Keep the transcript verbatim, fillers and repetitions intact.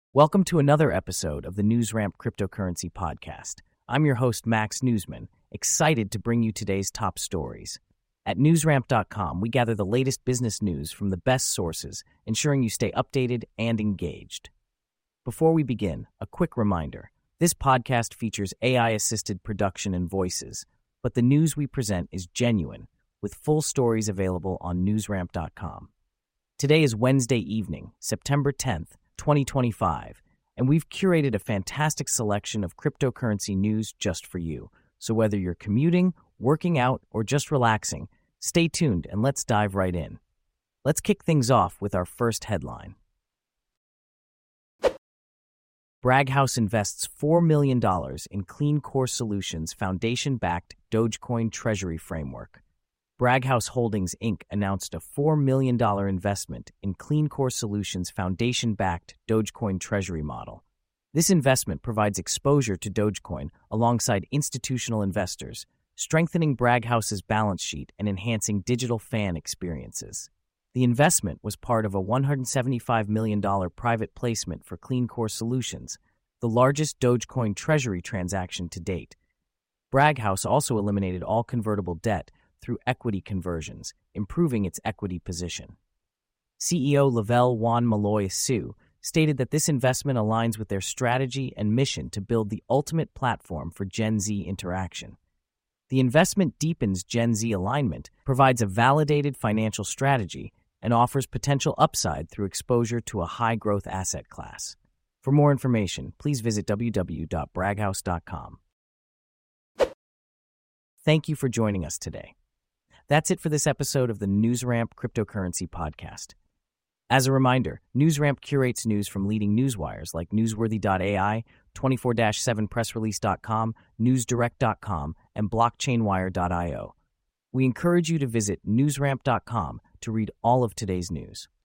Welcome to another episode of the NewsRamp Cryptocurrency Podcast. I'm your host, Max Newsman, excited to bring you today's top stories. At newsramp dot com, we gather the latest business news from the best sources, ensuring you stay updated and engaged. Before we begin, a quick reminder. This podcast features A I-assisted production and voices, but the news we present is genuine, with full stories available on newsramp dot com. Today is Wednesday evening, September tenth, twenty twenty-five, and we've curated a fantastic selection of cryptocurrency news just for you. So whether you're commuting, working out, or just relaxing, stay tuned and let's dive right in. Let's kick things off with our first headline. Bragg House invests four million dollars in Clean Core Solutions Foundation-backed Dogecoin Treasury Framework. Bragg House Holdings, Incorporated announced a four million dollars investment in Clean Core Solutions Foundation-backed Dogecoin Treasury model. This investment provides exposure to Dogecoin alongside institutional investors, strengthening Bragg House's balance sheet and enhancing digital fan experiences. The investment was part of a one hundred seventy-five million dollars private placement for Clean Core Solutions, the largest Dogecoin Treasury transaction to date. Bragg House also eliminated all convertible debt through equity conversions, improving its equity position. C E O Lavelle Juan Malloy Sue stated that this investment aligns with their strategy and mission to build the ultimate platform for Gen Z interaction. The investment deepens Gen Z alignment, provides a validated financial strategy, and offers potential upside through exposure to a high-growth asset class. For more information, please visit w w w dot bragg house dot com. Thank you for joining us today. That's it for this episode of the NewsRamp Cryptocurrency Podcast. As a reminder, NewsRamp curates news from leading newswires like newsworthy dot A I, twenty-four seven press release dot com, news direct dot com, and blockchain wire dot i o. We encourage you to visit newsramp dot com to read all of today's news.